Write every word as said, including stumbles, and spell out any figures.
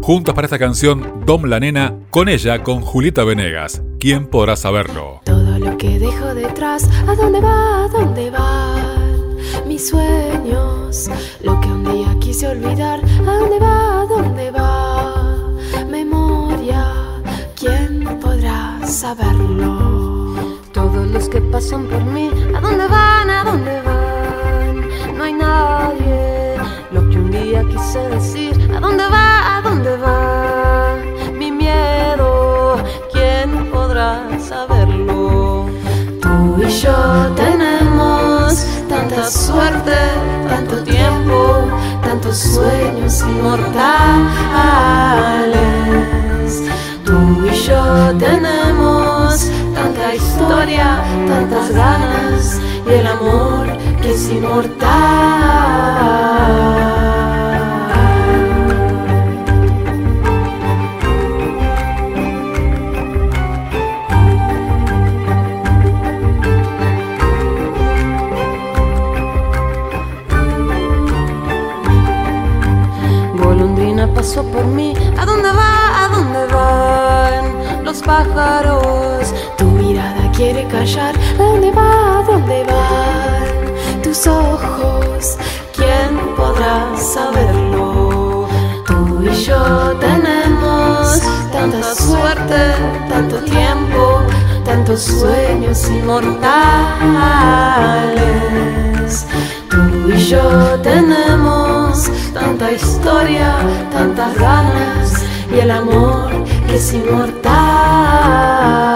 juntos para esta canción Dom la Nena, con ella, con Julieta Venegas. ¿Quién podrá saberlo? Todo lo que dejo detrás, ¿a dónde va? ¿A dónde van mis sueños? Lo que un día quise olvidar, ¿a dónde va? ¿A dónde va? Memoria, ¿quién podrá saberlo? Todos los que pasan por mí, ¿a dónde van? ¿A dónde van? No hay nadie. Lo que un día quise decir, ¿a dónde va? ¿A dónde va? Mi miedo, ¿quién podrá saberlo? Tú y yo tenemos tanta suerte, tanto tiempo, tantos sueños inmortales. Tú y yo tenemos tanta historia, tantas ganas y el amor que es inmortal. Pasó por mí, ¿a dónde va? ¿A dónde van los pájaros? Tu mirada quiere callar, ¿a dónde va? ¿A dónde van tus ojos? ¿Quién podrá saberlo? Tú y yo tenemos tanta suerte, tanto tiempo, tantos sueños inmortales. Tú y yo tenemos tanta historia, tantas ganas y el amor que es inmortal.